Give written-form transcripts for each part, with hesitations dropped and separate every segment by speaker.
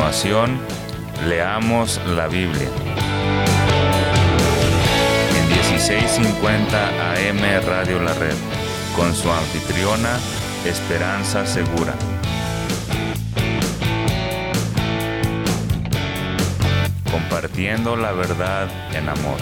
Speaker 1: continuación, leamos la Biblia. En 1650 AM Radio La Red, con su anfitriona Esperanza Segura. Compartiendo la verdad en amor.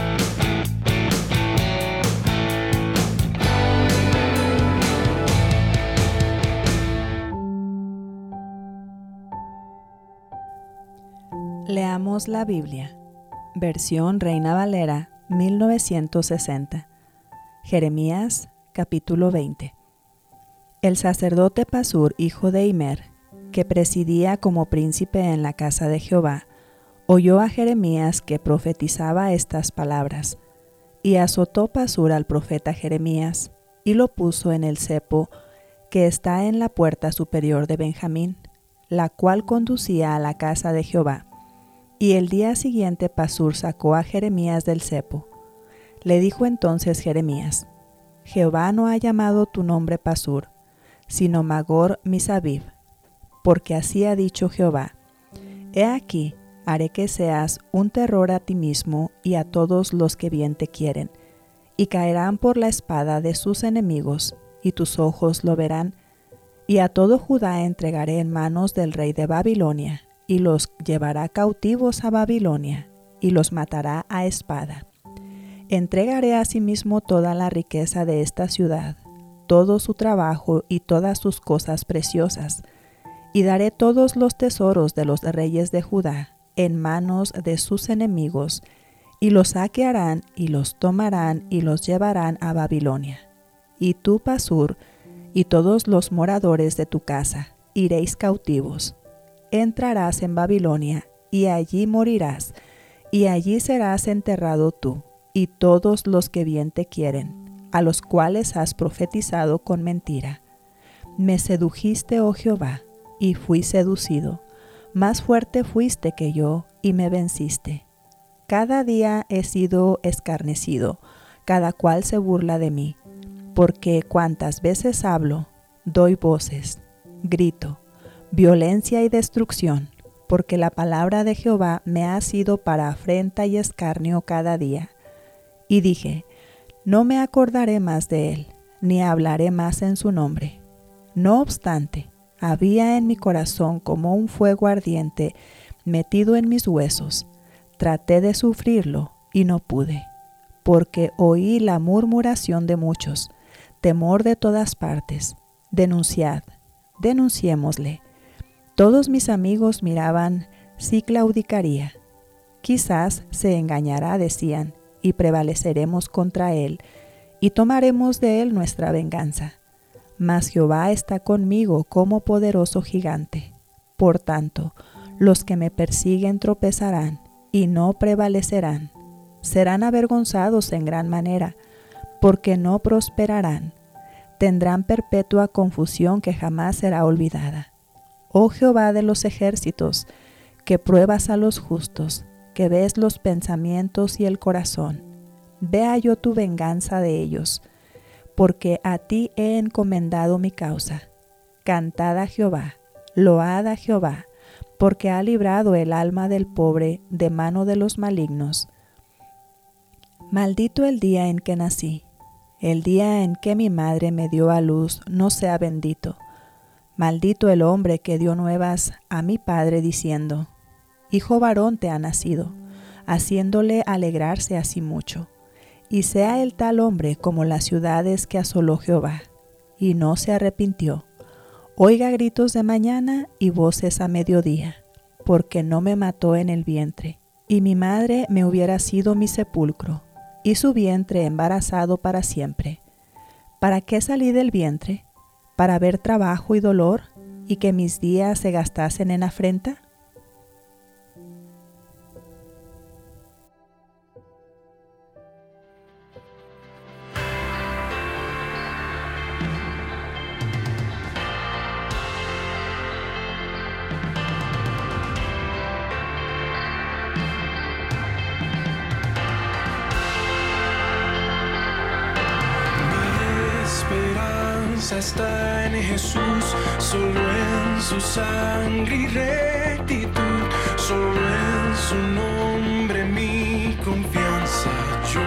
Speaker 2: Leamos la Biblia, versión Reina Valera, 1960. Jeremías, capítulo 20. El sacerdote Pasur, hijo de Immer, que presidía como príncipe en la casa de Jehová, oyó a Jeremías que profetizaba estas palabras, y azotó Pasur al profeta Jeremías, y lo puso en el cepo que está en la puerta superior de Benjamín, la cual conducía a la casa de Jehová. Y el día siguiente Pasur sacó a Jeremías del cepo. Le dijo entonces Jeremías: Jehová no ha llamado tu nombre Pasur, sino Magor Misabib, porque así ha dicho Jehová: He aquí, haré que seas un terror a ti mismo y a todos los que bien te quieren, y caerán por la espada de sus enemigos, y tus ojos lo verán, y a todo Judá entregaré en manos del rey de Babilonia, y los llevará cautivos a Babilonia, y los matará a espada. Entregaré asimismo toda la riqueza de esta ciudad, todo su trabajo y todas sus cosas preciosas, y daré todos los tesoros de los reyes de Judá en manos de sus enemigos, y los saquearán, y los tomarán, y los llevarán a Babilonia. Y tú, Pasur, y todos los moradores de tu casa, iréis cautivos. Entrarás en Babilonia, y allí morirás, y allí serás enterrado tú, y todos los que bien te quieren, a los cuales has profetizado con mentira. Me sedujiste, oh Jehová, y fui seducido. Más fuerte fuiste que yo, y me venciste. Cada día he sido escarnecido, cada cual se burla de mí, porque cuantas veces hablo, doy voces, grito, violencia y destrucción, porque la palabra de Jehová me ha sido para afrenta y escarnio cada día. Y dije: no me acordaré más de él, ni hablaré más en su nombre. No obstante, había en mi corazón como un fuego ardiente metido en mis huesos. Traté de sufrirlo y no pude, porque oí la murmuración de muchos, temor de todas partes. Denunciad, denunciémosle. Todos mis amigos miraban si claudicaría. Quizás se engañará, decían, y prevaleceremos contra él, y tomaremos de él nuestra venganza. Mas Jehová está conmigo como poderoso gigante. Por tanto, los que me persiguen tropezarán, y no prevalecerán. Serán avergonzados en gran manera, porque no prosperarán. Tendrán perpetua confusión que jamás será olvidada. Oh Jehová de los ejércitos, que pruebas a los justos, que ves los pensamientos y el corazón, vea yo tu venganza de ellos, porque a ti he encomendado mi causa. Cantad a Jehová, load a Jehová, porque ha librado el alma del pobre de mano de los malignos. Maldito el día en que nací, el día en que mi madre me dio a luz no sea bendito. Maldito el hombre que dio nuevas a mi padre diciendo: hijo varón te ha nacido, haciéndole alegrarse así mucho. Y sea el tal hombre como las ciudades que asoló Jehová, y no se arrepintió. Oiga gritos de mañana y voces a mediodía, porque no me mató en el vientre, y mi madre me hubiera sido mi sepulcro, y su vientre embarazado para siempre. ¿Para qué salí del vientre? ¿Para ver trabajo y dolor, y que mis días se gastasen en afrenta?
Speaker 3: Está en Jesús, solo en su sangre y rectitud, solo en su nombre mi confianza yo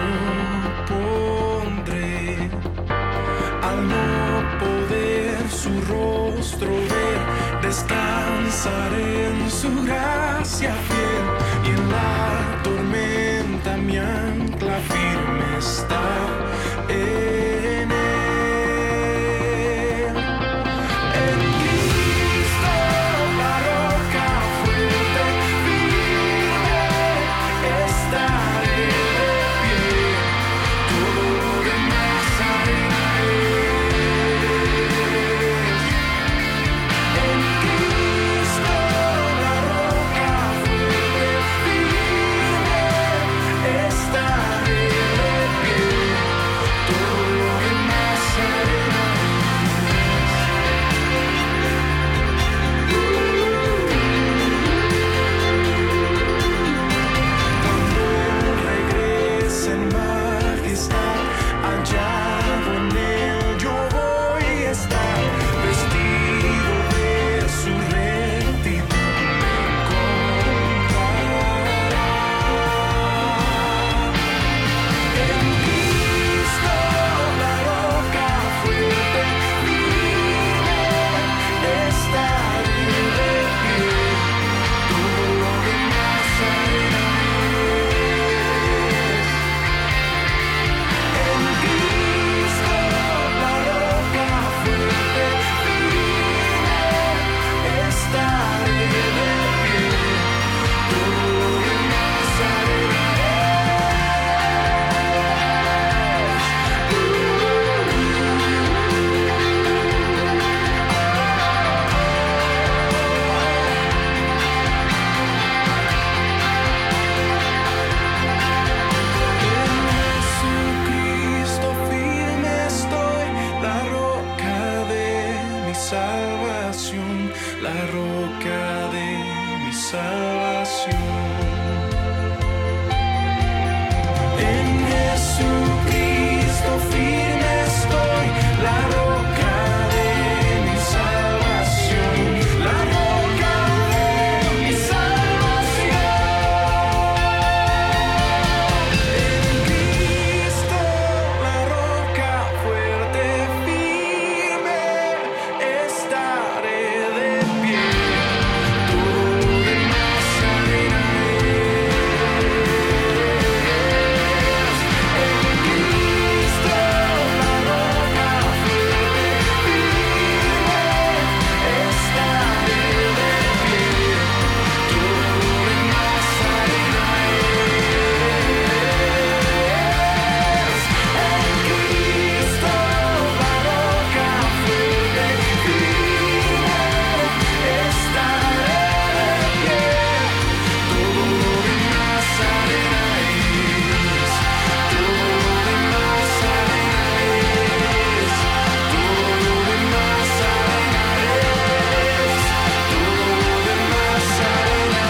Speaker 3: pondré. Al no poder su rostro ver, descansaré en su gracia fiel, y en la tormenta mi ancla firme está en él. En Cristo la roca fuerte, firme estaré de pie, todo lo demás arena es. En Cristo la roca fuerte, firme estaré de pie, todo lo demás arena es. Cuando Él regrese en majestad, hallado en Él yo voy a estar, vestido de su rectitud me encontrará. En Cristo la roca fuerte, firme estaré de pie, todo lo demás arena es. En Cristo la roca fuerte, firme estaré de pie, todo lo demás arena En Jesucristo firme estoy, la roca de mi salvación, la roca de mi salvación. En Jesucristo firme estoy, la roca de mi salvación, la roca de mi salvación. En Cristo la roca fuerte, firme estaré de pie, todo lo demás arena es. En Cristo la roca fuerte, firme estaré de pie, todo lo demás arena es. En Cristo la roca fuerte, firme estaré de pie, todo lo demás arena es. Todo lo demás arena es. Todo lo demás arena es. Todo lo demás arena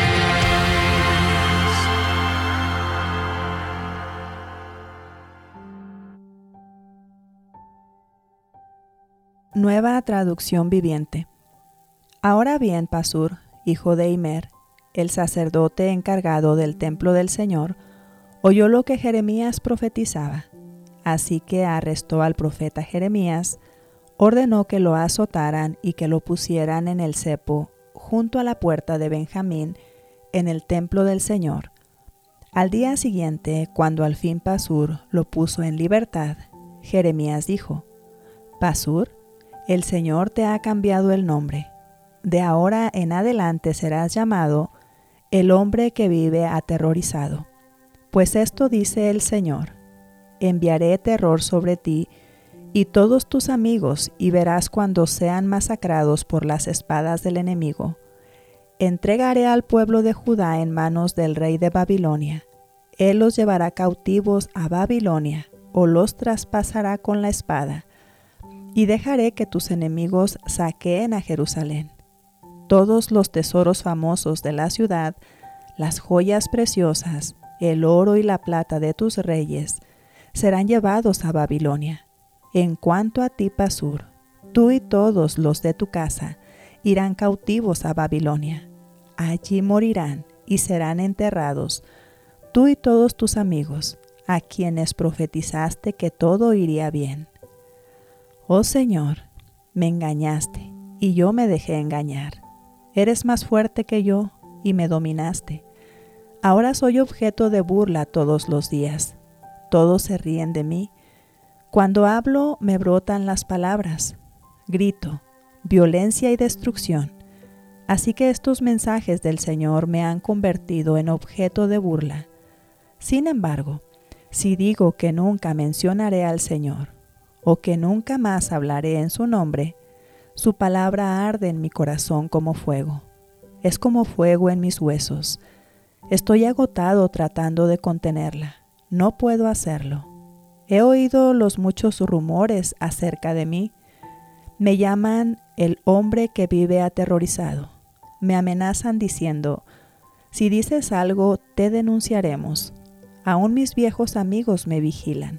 Speaker 2: Nueva traducción viviente. Ahora bien, Pasur, hijo de Immer, el sacerdote encargado del templo del Señor, oyó lo que Jeremías profetizaba. Así que arrestó al profeta Jeremías, ordenó que lo azotaran y que lo pusieran en el cepo, junto a la puerta de Benjamín, en el templo del Señor. Al día siguiente, cuando al fin Pasur lo puso en libertad, Jeremías dijo: Pasur, el Señor te ha cambiado el nombre. De ahora en adelante serás llamado el hombre que vive aterrorizado. Pues esto dice el Señor: enviaré terror sobre ti y todos tus amigos, y verás cuando sean masacrados por las espadas del enemigo. Entregaré al pueblo de Judá en manos del rey de Babilonia. Él los llevará cautivos a Babilonia, o los traspasará con la espada, y dejaré que tus enemigos saqueen a Jerusalén. Todos los tesoros famosos de la ciudad, las joyas preciosas, el oro y la plata de tus reyes, serán llevados a Babilonia. En cuanto a ti, Pasur, tú y todos los de tu casa, irán cautivos a Babilonia. Allí morirán y serán enterrados, tú y todos tus amigos, a quienes profetizaste que todo iría bien. Oh Señor, me engañaste y yo me dejé engañar. Eres más fuerte que yo y me dominaste. Ahora soy objeto de burla todos los días. Todos se ríen de mí. Cuando hablo me brotan las palabras. Grito, violencia y destrucción. Así que estos mensajes del Señor me han convertido en objeto de burla. Sin embargo, si digo que nunca mencionaré al Señor, o que nunca más hablaré en su nombre, su palabra arde en mi corazón como fuego. Es como fuego en mis huesos. Estoy agotado tratando de contenerla. No puedo hacerlo. He oído los muchos rumores acerca de mí. Me llaman el hombre que vive aterrorizado. Me amenazan diciendo, si dices algo, te denunciaremos. Aún mis viejos amigos me vigilan,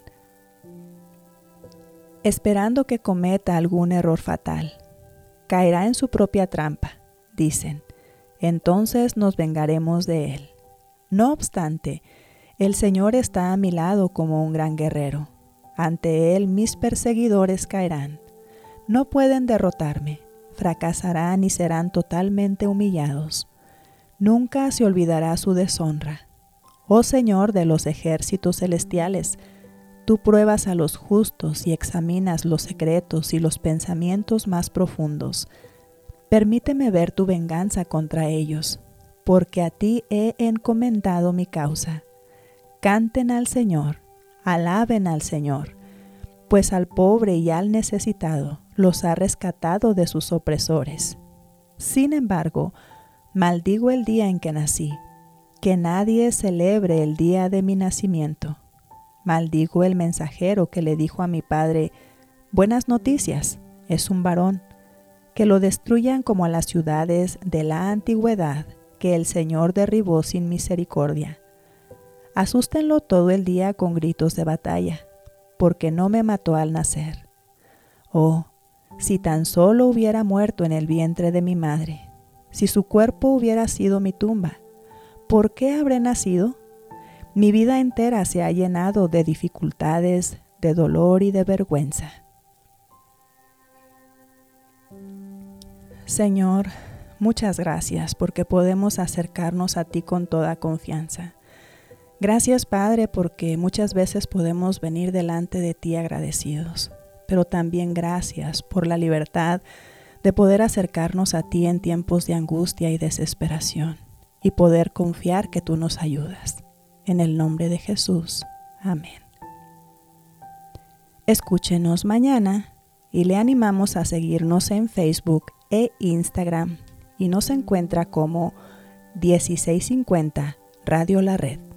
Speaker 2: esperando que cometa algún error fatal. Caerá en su propia trampa, dicen. Entonces nos vengaremos de él. No obstante, el Señor está a mi lado como un gran guerrero. Ante él mis perseguidores caerán. No pueden derrotarme, fracasarán y serán totalmente humillados. Nunca se olvidará su deshonra. Oh Señor de los ejércitos celestiales, tú pruebas a los justos y examinas los secretos y los pensamientos más profundos. Permíteme ver tu venganza contra ellos, porque a ti he encomendado mi causa. Canten al Señor, alaben al Señor, pues al pobre y al necesitado los ha rescatado de sus opresores. Sin embargo, maldigo el día en que nací, que nadie celebre el día de mi nacimiento. Maldigo el mensajero que le dijo a mi padre, buenas noticias, es un varón. Que lo destruyan como a las ciudades de la antigüedad que el Señor derribó sin misericordia. Asústenlo todo el día con gritos de batalla, porque no me mató al nacer. Oh, si tan solo hubiera muerto en el vientre de mi madre, si su cuerpo hubiera sido mi tumba, ¿por qué habré nacido? Mi vida entera se ha llenado de dificultades, de dolor y de vergüenza. Señor, muchas gracias porque podemos acercarnos a ti con toda confianza. Gracias, Padre, porque muchas veces podemos venir delante de ti agradecidos, pero también gracias por la libertad de poder acercarnos a ti en tiempos de angustia y desesperación y poder confiar que tú nos ayudas. En el nombre de Jesús. Amén. Escúchenos mañana y le animamos a seguirnos en Facebook e Instagram y nos encuentra como 1650 Radio La Red.